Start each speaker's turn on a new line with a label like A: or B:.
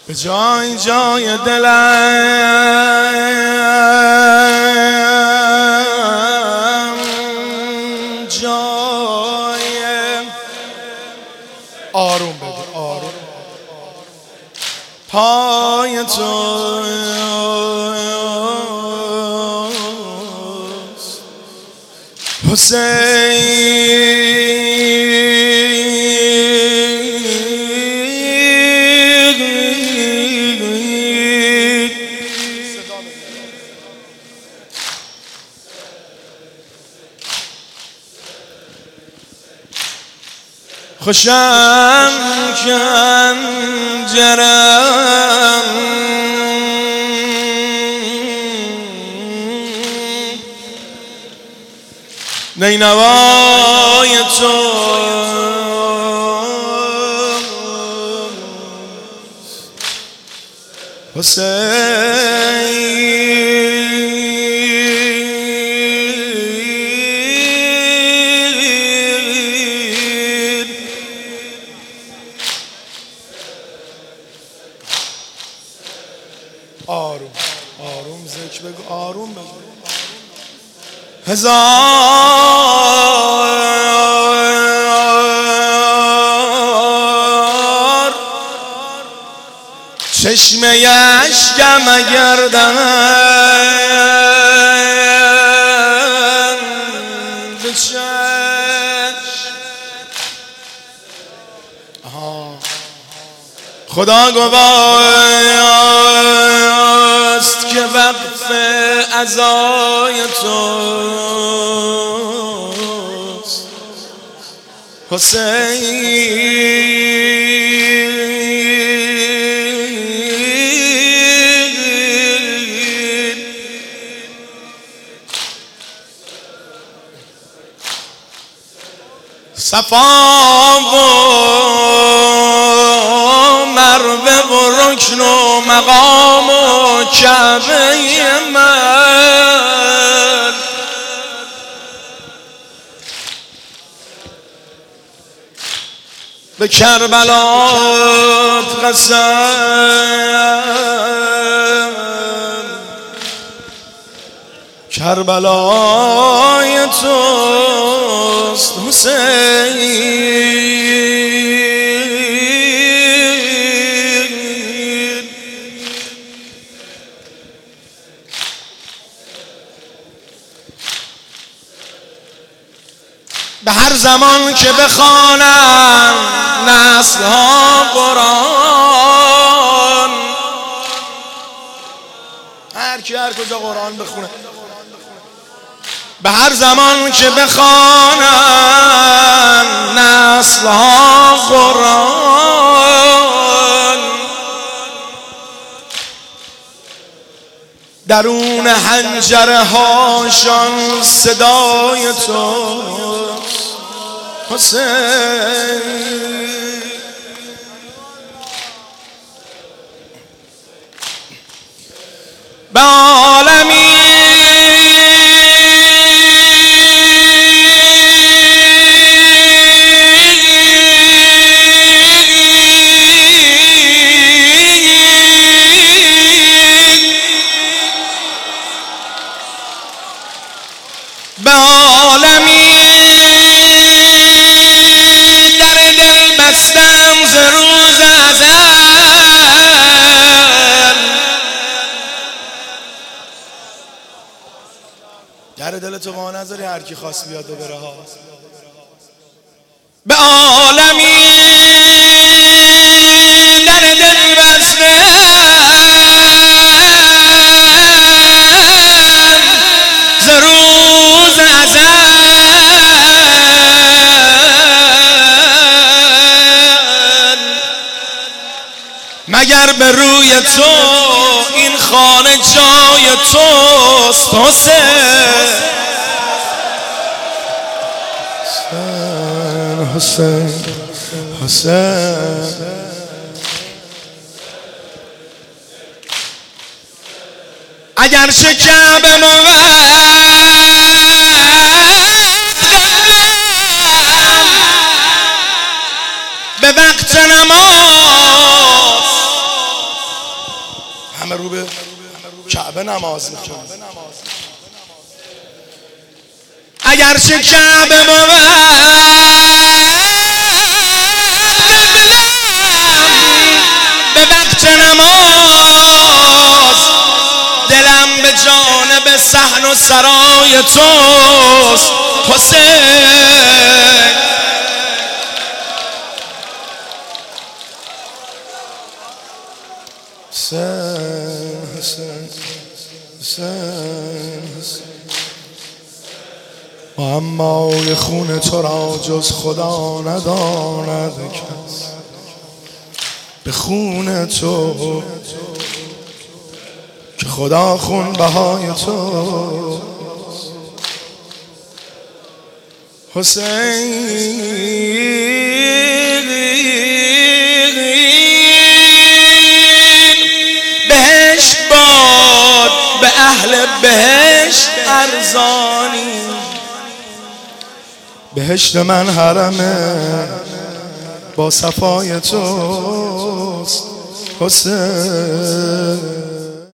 A: به جای جای دلم جای آروم بده، آروم پای توست حسین. خوشم کن جرم نینوای تو حسین. آروم آروم ذکر بگو، آروم بگو. هزار چشمه اشکم گردن به چشم خدا گواست که وقف عزای توست حسین. صفا و مروه و رکن و مقام و کعبه من به کربلات قسم کربلای توست حسین. به هر زمان که بخوانم نسل‌ها قرآن، هر کی هر کجا قرآن بخونه، به هر زمان که بخوانم نسل‌ها قرآن، درون حنجره هاشان صدای توست حسین. به عالمی به عالمی در دل بستم ز روز ازل، در دل تو ما نذاری هر کی خواست بیاد و بره ها. به عالمی در دل بستم ز روز مگر به روی تو این خانه جای توست حسین. حسین حسین اگر چه کعبه به وقت نماز
B: رو به کعبه نماز میکنیم.
A: اگرچه کعبه بود به وقت نماز، دلم به جانب صحن و سرای توست حسین.
B: اما یه خون تو را جز خدا نداند کس، به خون تو که خدا خون بهای تو حسین. بهشت باد به اهل بهشت ارزانی، بهشت من حرمه با صفای توست حسین.